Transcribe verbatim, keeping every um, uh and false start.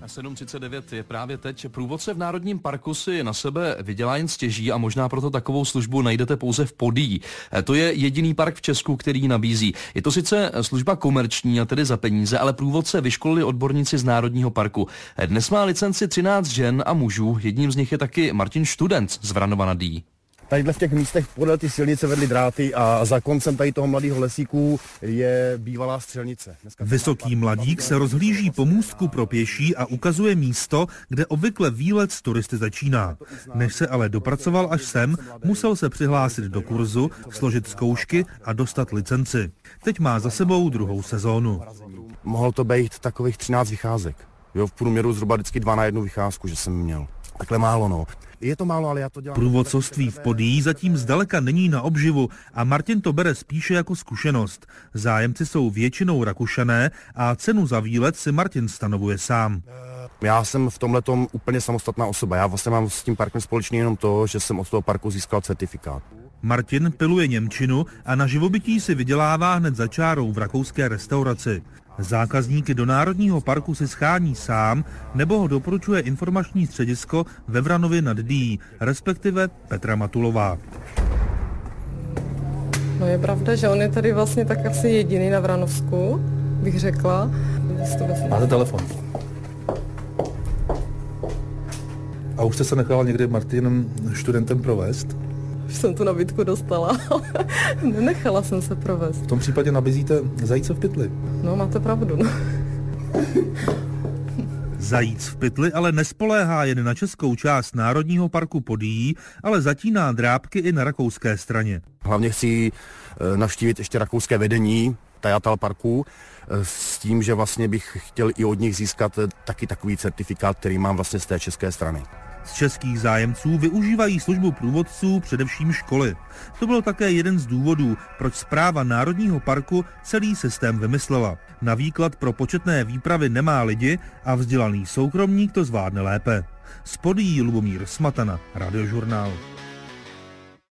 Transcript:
sedm třicet devět je právě teď. Průvodce v Národním parku si na sebe vydělá jen stěží a možná proto takovou službu najdete pouze v Podyjí. To je jediný park v Česku, který ji nabízí. Je to sice služba komerční a tedy za peníze, ale průvodce vyškolili odborníci z Národního parku. Dnes má licenci třináct žen a mužů, jedním z nich je taky Martin Student z Vranova nad Dyjí. Tadyhle v těch místech podél ty silnice vedly dráty a za koncem tady toho mladého lesíku je bývalá střelnice. Dneska Vysoký mladík se rozhlíží po můstku pro pěší a ukazuje místo, kde obvykle výlet s turisty začíná. Než se ale dopracoval až sem, musel se přihlásit do kurzu, složit zkoušky a dostat licenci. Teď má za sebou druhou sezónu. Mohlo to být takových třináct vycházek. Jo, v průměru zhruba vždycky dva na jednu vycházku, že jsem měl. Takhle málo, no. Je to málo, ale já to dělám. Průvodcovství v Podyjí zatím zdaleka není na obživu a Martin to bere spíše jako zkušenost. Zájemci jsou většinou Rakušané a cenu za výlet si Martin stanovuje sám. Já jsem v tomhletom úplně samostatná osoba. Já vlastně mám s tím parkem společně jenom to, že jsem od toho parku získal certifikát. Martin piluje němčinu a na živobytí si vydělává hned za čárou v rakouské restauraci. Zákazníky do Národního parku si schání sám nebo ho doporučuje informační středisko ve Vranově nad Dyjí, respektive Petra Matulová. No je pravda, že on je tady vlastně tak asi jediný na Vranovsku, bych řekla. Máte telefon. A už jste se nechala někdy Martinem Studentem provést? Už jsem tu nabídku dostala, ale nenechala jsem se provést. V tom případě nabízíte zajíce v pytli. No, máte pravdu, no. Zajíc v pytli ale nespoléhá jen na českou část Národního parku Podyjí, ale zatíná drápky i na rakouské straně. Hlavně chci navštívit ještě rakouské vedení Tajatal parku s tím, že vlastně bych chtěl i od nich získat taky takový certifikát, který mám vlastně z té české strany. Z českých zájemců využívají službu průvodců především školy. To byl také jeden z důvodů, proč správa Národního parku celý systém vymyslela. Na výklad pro početné výpravy nemá lidi a vzdělaný soukromník to zvládne lépe. Z Podyjí Lubomír Smatana, Radiožurnál.